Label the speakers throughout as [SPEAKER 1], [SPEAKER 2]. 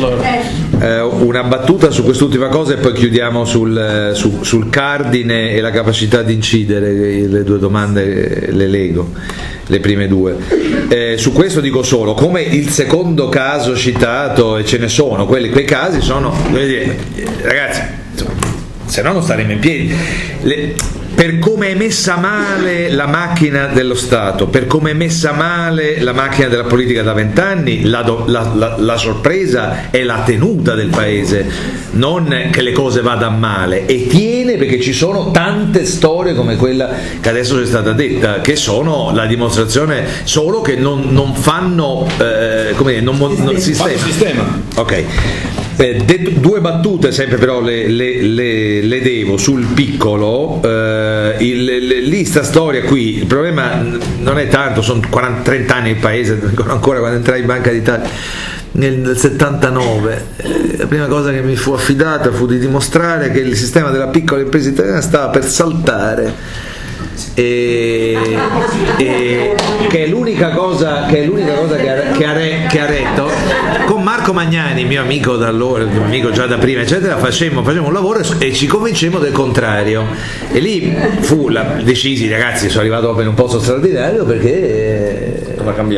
[SPEAKER 1] Una battuta su quest'ultima cosa e poi chiudiamo sul cardine e la capacità di incidere. Le due domande le leggo, le prime due. Su questo dico solo, come il secondo caso citato, e ce ne sono, quei casi sono, ragazzi, se no non staremo in piedi. Per come è messa male la macchina dello Stato, per come è messa male la macchina della politica da 20 anni, la sorpresa è la tenuta del paese, non che le cose vadano male, e tiene perché ci sono tante storie come quella che adesso è stata detta, che sono la dimostrazione solo che non fanno sistema. Ok. Due battute sempre però le devo sul piccolo. Lì sta storia qui, il problema non è tanto, sono 30 anni il paese, ancora quando entrai in Banca d'Italia nel 79, la prima cosa che mi fu affidata fu di dimostrare che il sistema della piccola impresa italiana stava per saltare, che è l'unica cosa che ha retto. Con Marco Magnani, mio amico da allora, mio amico già da prima eccetera, facemmo un lavoro e ci convincemmo del contrario, e lì fu decisi, ragazzi, sono arrivato proprio in un posto straordinario perché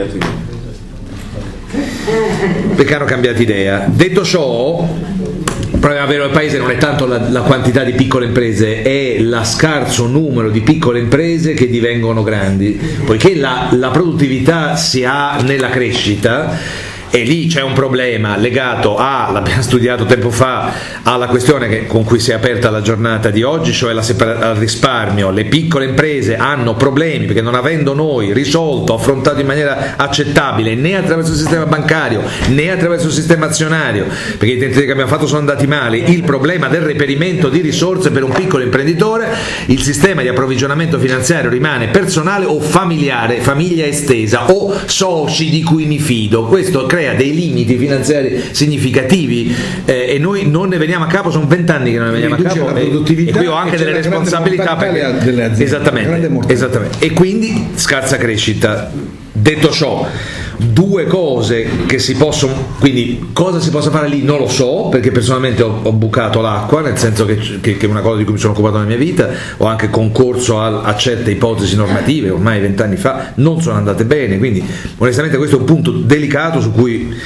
[SPEAKER 1] hanno cambiato idea. Detto ciò, il problema vero del paese non è tanto la quantità di piccole imprese, è la scarso numero di piccole imprese che divengono grandi, poiché la produttività si ha nella crescita. E lì c'è un problema legato l'abbiamo studiato tempo fa, alla questione con cui si è aperta la giornata di oggi, cioè al risparmio. Le piccole imprese hanno problemi perché, non avendo noi risolto, affrontato in maniera accettabile, né attraverso il sistema bancario né attraverso il sistema azionario, perché i tentativi che abbiamo fatto sono andati male, il problema del reperimento di risorse per un piccolo imprenditore, il sistema di approvvigionamento finanziario rimane personale o familiare, famiglia estesa o soci di cui mi fido. Questo crea dei limiti finanziari significativi, e noi non ne veniamo a capo, sono 20 anni che non ne veniamo a capo, e qui ho anche delle responsabilità perché, esattamente, e quindi scarsa crescita. Detto ciò, due cose che si possono, quindi cosa si possa fare lì non lo so, perché personalmente ho bucato l'acqua, nel senso che è una cosa di cui mi sono occupato nella mia vita, ho anche concorso a certe ipotesi normative, ormai 20 anni fa non sono andate bene, quindi onestamente questo è un punto delicato su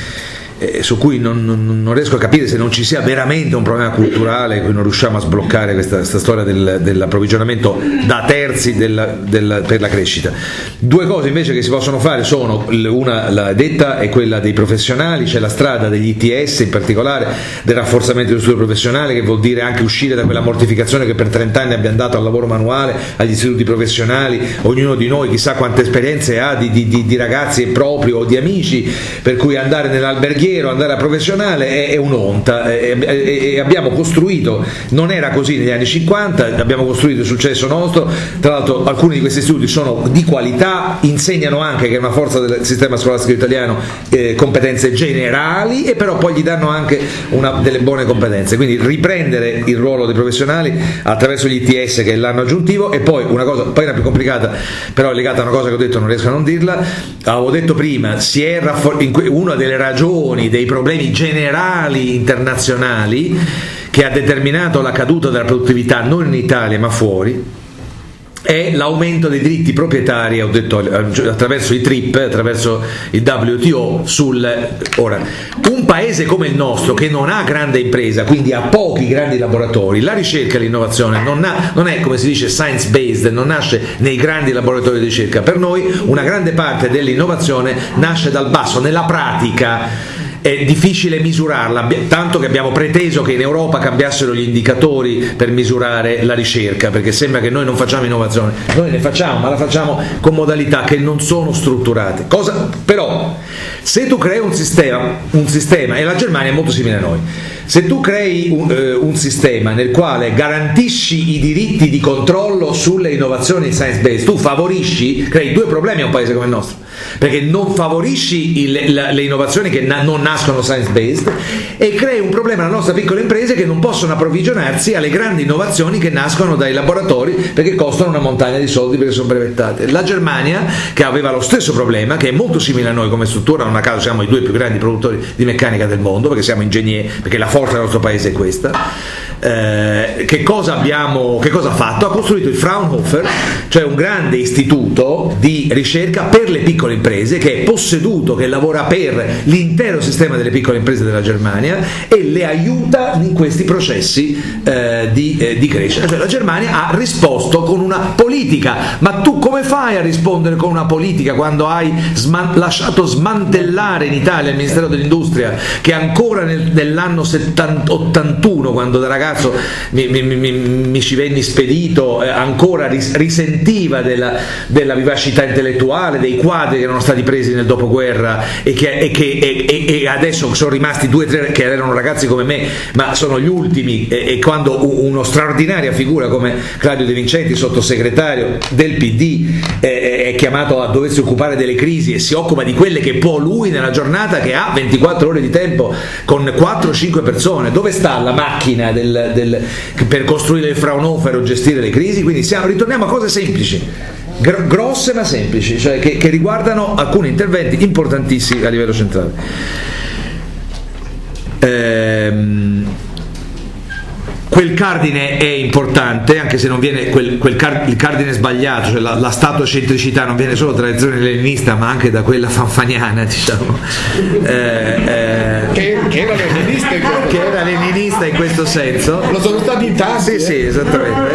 [SPEAKER 1] cui non riesco a capire se non ci sia veramente un problema culturale, che non riusciamo a sbloccare questa storia dell'approvvigionamento da terzi per la crescita. Due cose invece che si possono fare sono, una la detta è quella dei professionali, c'è la strada degli ITS, in particolare del rafforzamento dello studio professionale, che vuol dire anche uscire da quella mortificazione che per 30 anni abbiamo dato al lavoro manuale, agli istituti professionali. Ognuno di noi chissà quante esperienze ha di ragazzi propri o di amici, per cui andare nell'alberghiero, andare a professionale è un'onta, e abbiamo costruito, non era così negli anni 50, abbiamo costruito il successo nostro. Tra l'altro alcuni di questi istituti sono di qualità, insegnano anche, che è una forza del sistema scolastico italiano, competenze generali, e però poi gli danno anche delle buone competenze, quindi riprendere il ruolo dei professionali attraverso gli ITS, che è l'anno aggiuntivo. E poi una cosa, poi una più complicata, però è legata a una cosa che ho detto, non riesco a non dirla, avevo detto prima, una delle ragioni dei problemi generali internazionali che ha determinato la caduta della produttività non in Italia ma fuori è l'aumento dei diritti proprietari, ho detto, attraverso i TRIP, attraverso il WTO. Ora, un paese come il nostro, che non ha grande impresa, quindi ha pochi grandi laboratori, la ricerca e l'innovazione non è, come si dice, science based, non nasce nei grandi laboratori di ricerca. Per noi una grande parte dell'innovazione nasce dal basso, nella pratica. È difficile misurarla, tanto che abbiamo preteso che in Europa cambiassero gli indicatori per misurare la ricerca, perché sembra che noi non facciamo innovazione. Noi ne facciamo, ma la facciamo con modalità che non sono strutturate. Però se tu crei un sistema, e la Germania è molto simile a noi, Se tu crei un sistema nel quale garantisci i diritti di controllo sulle innovazioni science-based, tu crei due problemi a un paese come il nostro, perché non favorisci le innovazioni che non nascono science-based, e crei un problema alle nostre piccole imprese che non possono approvvigionarsi alle grandi innovazioni che nascono dai laboratori, perché costano una montagna di soldi perché sono brevettate. La Germania, che aveva lo stesso problema, che è molto simile a noi come struttura, non a caso siamo i due più grandi produttori di meccanica del mondo, perché siamo ingegneri, perché la forza del nostro paese è questa. Che cosa ha fatto? Ha costruito il Fraunhofer, cioè un grande istituto di ricerca per le piccole imprese, che è posseduto, che lavora per l'intero sistema delle piccole imprese della Germania e le aiuta in questi processi di crescita. Cioè, la Germania ha risposto con una politica. Ma tu come fai a rispondere con una politica quando hai lasciato smantellare in Italia il Ministero dell'Industria, che ancora nell'anno 81, quando da ragazzo mi ci venni spedito, ancora risentiva della vivacità intellettuale, dei quadri che erano stati presi nel dopoguerra e adesso sono rimasti 2 o 3 che erano ragazzi come me, ma sono gli ultimi, e quando uno straordinaria figura come Claudio De Vincenti, sottosegretario del PD, è chiamato a doversi occupare delle crisi e si occupa di quelle che può lui nella giornata, che ha 24 ore di tempo con 4-5 persone, dove sta la macchina per costruire il Fraunhofer o gestire le crisi? Quindi ritorniamo a cose semplici, grosse ma semplici, cioè che riguardano alcuni interventi importantissimi a livello centrale. Quel cardine è importante, anche se non viene il cardine sbagliato, cioè la statocentricità non viene solo dalla tradizione leninista ma anche da quella fanfaniana, diciamo, che era leninista in questo senso.
[SPEAKER 2] Lo sono stati in tanti.
[SPEAKER 1] Sì, esattamente.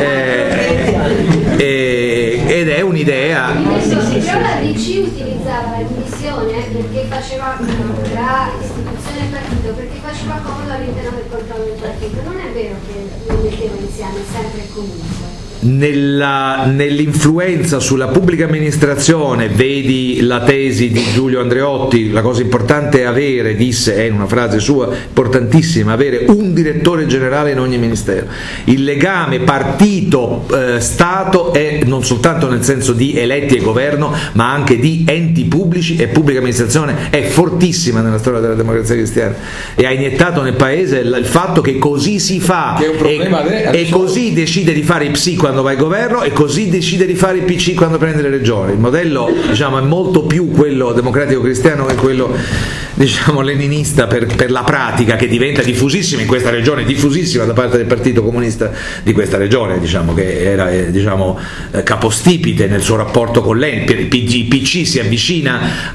[SPEAKER 1] Ed è un'idea.
[SPEAKER 3] La DC utilizzava la missione perché faceva la istituzione partito, perché faceva comodo all'interno del controllo del partito. Non è vero che non mettevano insieme sempre e comunque.
[SPEAKER 1] Nell'influenza sulla pubblica amministrazione, vedi la tesi di Giulio Andreotti, la cosa importante è avere, disse, è una frase sua importantissima, avere un direttore generale in ogni ministero. Il legame partito-Stato è non soltanto nel senso di eletti e governo, ma anche di enti pubblici e pubblica amministrazione, è fortissima nella storia della democrazia cristiana e ha iniettato nel paese il fatto che così si fa, e così decide di fare i psi quando va al governo e così decide di fare il PC quando prende le regioni. Il modello, diciamo, è molto più quello democratico cristiano che quello, diciamo, leninista per la pratica, che diventa diffusissima in questa regione, diffusissima da parte del Partito Comunista di questa regione, diciamo, che era capostipite nel suo rapporto con l'ENI. Il PC si avvicina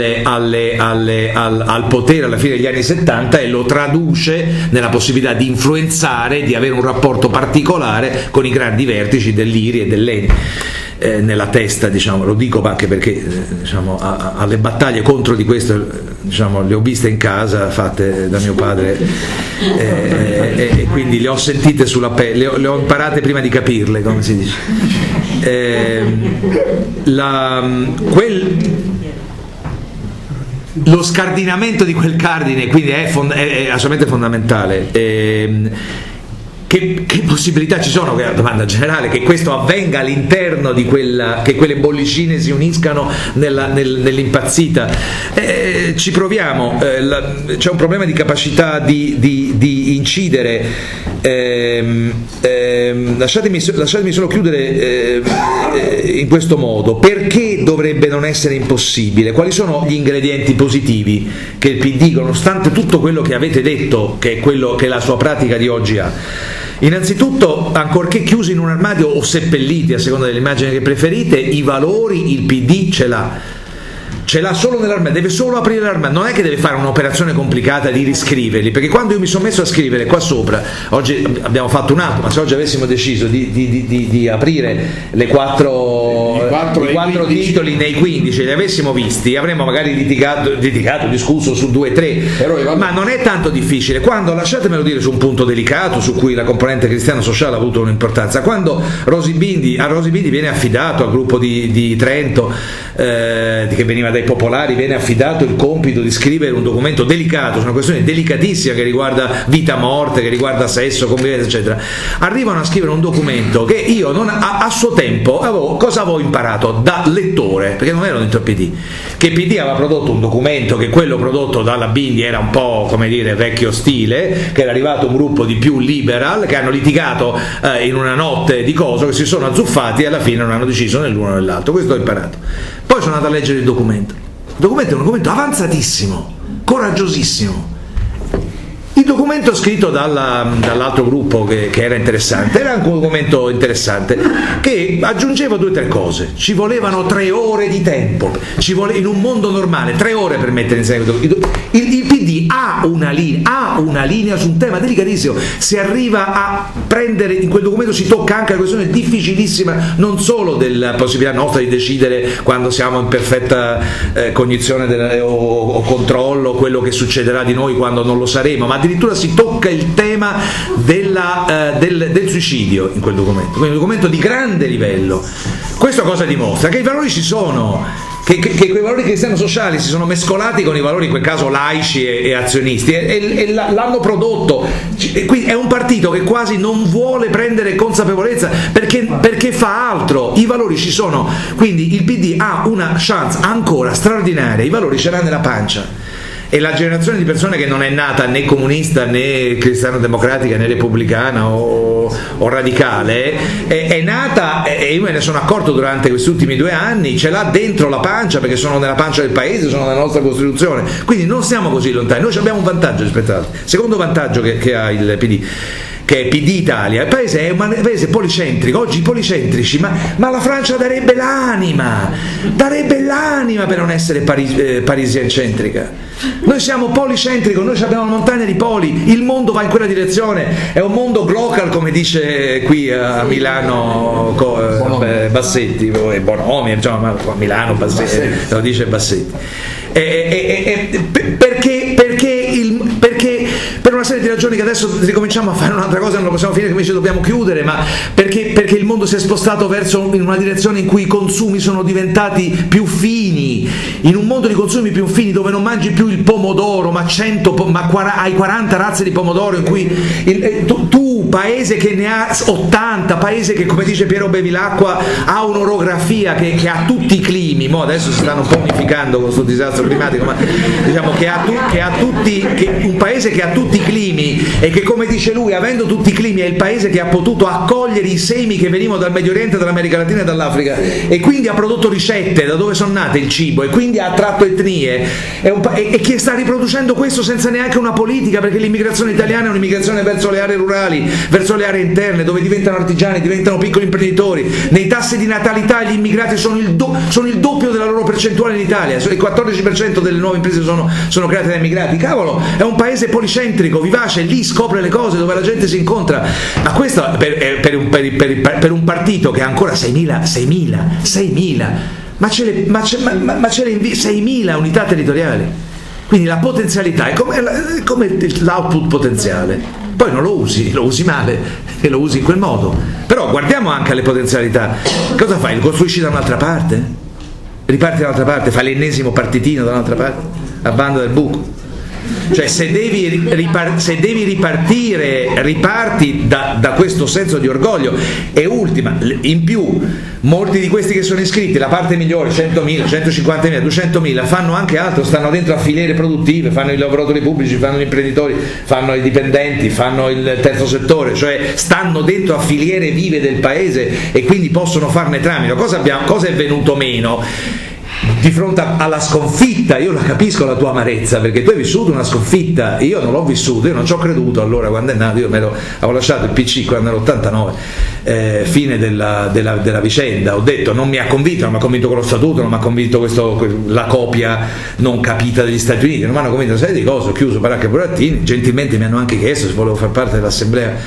[SPEAKER 1] al potere alla fine degli anni 70 e lo traduce nella possibilità di influenzare, di avere un rapporto particolare con i grandi vertici dell'IRI e dell'ENI nella testa, diciamo. Lo dico anche perché diciamo, alle battaglie contro di questo, diciamo, le ho viste in casa fatte da mio padre e quindi le ho sentite sulla pelle, le ho imparate prima di capirle, come si dice. Lo scardinamento di quel cardine quindi è assolutamente fondamentale. Che possibilità ci sono, che è la domanda generale, che questo avvenga all'interno di che quelle bollicine si uniscano nell'impazzita? Ci proviamo, c'è un problema di capacità di incidere. Lasciatemi solo chiudere in questo modo. Perché dovrebbe non essere impossibile? Quali sono gli ingredienti positivi che il PD, nonostante tutto quello che avete detto, che è quello che la sua pratica di oggi ha? Innanzitutto, ancorché chiusi in un armadio o seppelliti a seconda dell'immagine che preferite, i valori il PD ce l'ha solo nell'armadio, deve solo aprire l'armadio, non è che deve fare un'operazione complicata di riscriverli, perché quando io mi sono messo a scrivere qua sopra, oggi abbiamo fatto un atto, ma se oggi avessimo deciso di aprire i quattro titoli nei 15 li avessimo visti, avremmo magari litigato, discusso su 2-3, ma non è tanto difficile. Quando, lasciatemelo dire su un punto delicato su cui la componente cristiano sociale ha avuto un'importanza, quando a Rosi Bindi viene affidato al gruppo di Trento, che veniva dai popolari viene affidato il compito di scrivere un documento delicato su una questione delicatissima che riguarda vita, morte, che riguarda sesso, convivenza, eccetera, arrivano a scrivere un documento che io a suo tempo cosa avevo imparato da lettore, perché non ero dentro il PD, che il PD aveva prodotto un documento, che quello prodotto dalla Bindi era un po', come dire, vecchio stile, che era arrivato un gruppo di più liberal che hanno litigato in una notte di coso, che si sono azzuffati e alla fine non hanno deciso né l'uno né l'altro. Questo ho imparato. Poi sono andato a leggere il documento. Il documento è un documento avanzatissimo, coraggiosissimo. Il documento scritto dall'altro gruppo che era interessante, era anche un documento interessante che aggiungeva 2 o 3 cose. Ci volevano 3 ore di tempo, in un mondo normale 3 ore per mettere in seguito. Il PD ha una linea su un tema delicatissimo. Si arriva a prendere, in quel documento si tocca anche la questione difficilissima non solo della possibilità nostra di decidere quando siamo in perfetta cognizione o controllo quello che succederà di noi quando non lo saremo, ma addirittura si tocca il tema del suicidio in quel documento. Quindi un documento di grande livello. Questo cosa dimostra? Che i valori ci sono, che quei valori cristiano-sociali si sono mescolati con i valori in quel caso laici e azionisti e l'hanno prodotto. Quindi è un partito che quasi non vuole prendere consapevolezza perché fa altro. I valori ci sono, quindi il PD ha una chance ancora straordinaria, i valori ce l'ha nella pancia. E la generazione di persone che non è nata né comunista né cristiano-democratica né repubblicana o radicale è nata, e io me ne sono accorto durante questi ultimi 2 anni, ce l'ha dentro la pancia, perché sono nella pancia del paese, sono nella nostra Costituzione, quindi non siamo così lontani. Noi abbiamo un vantaggio rispetto ad altri. Secondo vantaggio che ha il PD, che è PD Italia, il paese è un paese policentrico. Oggi i policentrici, ma la Francia darebbe l'anima per non essere parisiencentrica. Noi siamo policentrico, noi abbiamo una montagna di poli, il mondo va in quella direzione, è un mondo glocal, come dice qui a Milano Bassetti, Bonomi, insomma, a Milano Bassetti, lo dice Bassetti. Perché per una serie di ragioni che adesso ricominciamo a fare un'altra cosa, non lo possiamo finire, come dice dobbiamo chiudere, ma perché il mondo si è spostato in una direzione in cui i consumi sono diventati più fini, in un mondo di consumi più fini dove non mangi più il pomodoro ma hai 40 razze di pomodoro, in cui tu paese che ne ha 80, paese che, come dice Piero Bevilacqua, ha un'orografia che ha tutti i climi, adesso si stanno un po' unificando con questo disastro climatico, ma diciamo un paese che ha tutti i climi e che, come dice lui, avendo tutti i climi è il paese che ha potuto accogliere i semi che venivano dal Medio Oriente, dall'America Latina e dall'Africa, e quindi ha prodotto ricette da dove sono nate il cibo e quindi ha attratto etnie, e che sta riproducendo questo senza neanche una politica, perché l'immigrazione italiana è un'immigrazione verso le aree rurali, verso le aree interne, dove diventano artigiani, diventano piccoli imprenditori. Nei tassi di natalità gli immigrati sono il doppio della loro percentuale in Italia, il 14% delle nuove imprese sono create da immigrati. Cavolo, è un paese policentrico, vivace, lì scopre le cose, dove la gente si incontra. Ma questo per un partito che ha ancora 6.000 ma ce le 6.000 unità territoriali, quindi la potenzialità è come l'output potenziale. Poi non lo usi male e lo usi in quel modo, però guardiamo anche alle potenzialità. Cosa fai? Lo costruisci da un'altra parte? Riparti da un'altra parte? Fai l'ennesimo partitino da un'altra parte? A banda del buco? Cioè, se devi ripartire, riparti da questo senso di orgoglio. E ultima, in più, molti di questi che sono iscritti, la parte migliore, 100.000, 150.000, 200.000, fanno anche altro, stanno dentro a filiere produttive, fanno i lavoratori pubblici, fanno gli imprenditori, fanno i dipendenti, fanno il terzo settore, cioè stanno dentro a filiere vive del paese e quindi possono farne tramite. Cosa è venuto meno? Di fronte alla sconfitta, io la capisco la tua amarezza, perché tu hai vissuto una sconfitta, io non l'ho vissuto, io non ci ho creduto allora quando è nato, io avevo lasciato il PC quando ero 89, fine della vicenda, ho detto non mi ha convinto, non mi ha convinto con lo statuto, non mi ha convinto la copia non capita degli Stati Uniti, non mi hanno convinto una serie di cose, ho chiuso baracca e burattini, gentilmente mi hanno anche chiesto se volevo far parte dell'assemblea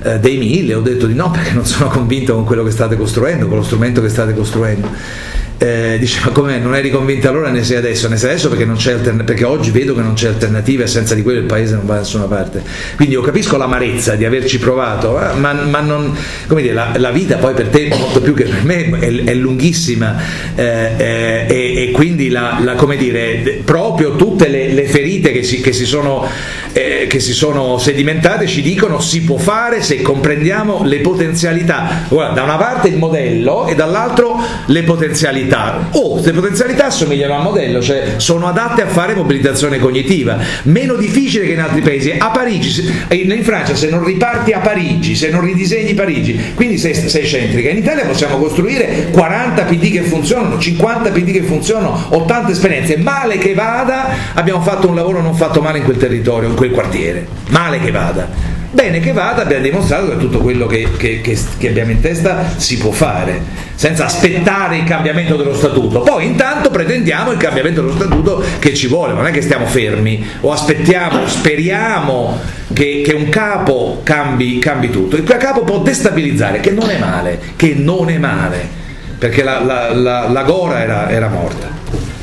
[SPEAKER 1] dei 1000, ho detto di no perché non sono convinto con quello che state costruendo, con lo strumento che state costruendo. Dice, ma come non eri convinta allora, ne sei adesso? Ne sei adesso perché non c'è perché oggi vedo che non c'è alternativa e senza di quello il paese non va da nessuna parte. Quindi io capisco l'amarezza di averci provato, ma non, come dire, la vita poi per te, molto più che per me, è lunghissima, e quindi come dire, proprio tutte le ferite che si sono sedimentate ci dicono si può fare se comprendiamo le potenzialità. Guarda, da una parte il modello e dall'altro le potenzialità. Le potenzialità assomigliano al modello, cioè sono adatte a fare mobilitazione cognitiva, meno difficile che in altri paesi. A Parigi, in Francia, se non riparti a Parigi, se non ridisegni Parigi, quindi sei centrica. In Italia possiamo costruire 40 PD che funzionano, 50 PD che funzionano, 80 esperienze. Male che vada, abbiamo fatto un lavoro non fatto male in quel territorio, in quel quartiere. Male che vada. Bene che vada, abbiamo dimostrato che tutto quello che abbiamo in testa si può fare, senza aspettare il cambiamento dello statuto. Poi intanto pretendiamo il cambiamento dello statuto che ci vuole, non è che stiamo fermi o aspettiamo, speriamo che un capo cambi tutto. Il capo può destabilizzare, che non è male, perché la Gora era morta.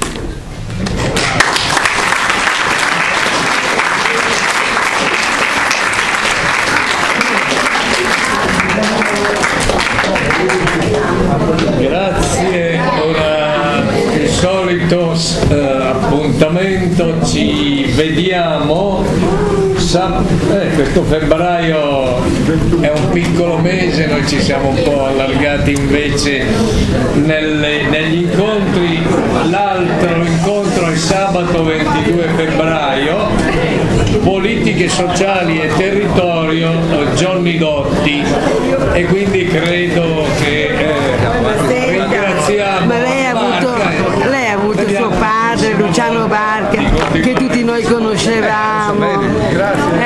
[SPEAKER 2] Grazie, ora il solito appuntamento, ci vediamo, questo febbraio è un piccolo mese, noi ci siamo un po' allargati invece negli incontri, l'altro incontro è sabato 22 febbraio, politiche sociali e territorio, Johnny Gotti, e quindi credo che ringraziamo.
[SPEAKER 4] Ma lei ha avuto suo padre Luciano Barca, che tutti noi conoscevamo.
[SPEAKER 1] Grazie.